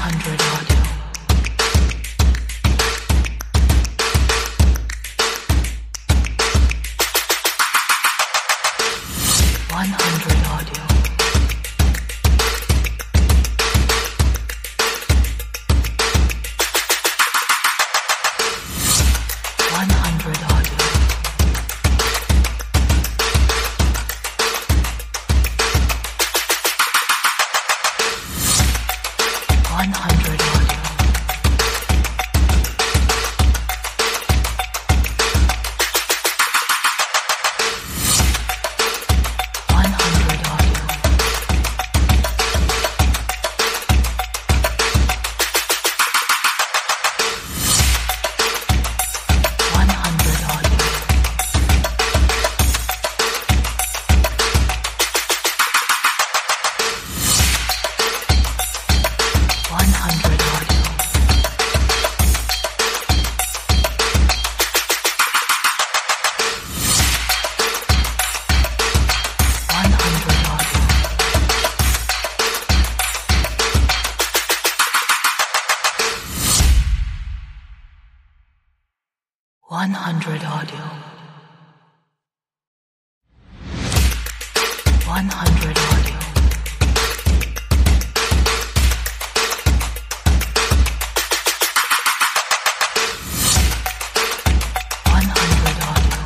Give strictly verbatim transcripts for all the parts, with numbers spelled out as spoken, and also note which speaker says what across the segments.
Speaker 1: hundred audio. one hundred audio. one hundred audio. one hundred audio. one hundred audio. one hundred audio. one hundred audio. one hundred audio. one hundred audio. one hundred audio. one hundred audio.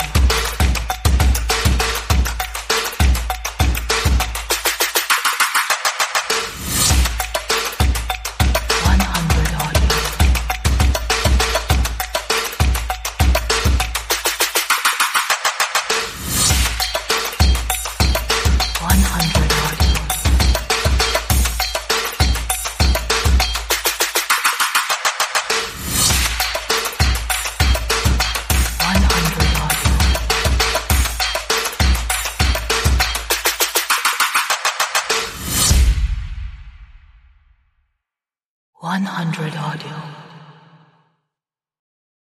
Speaker 1: one hundred audio. one hundred audio. one hundred audio. one hundred audio.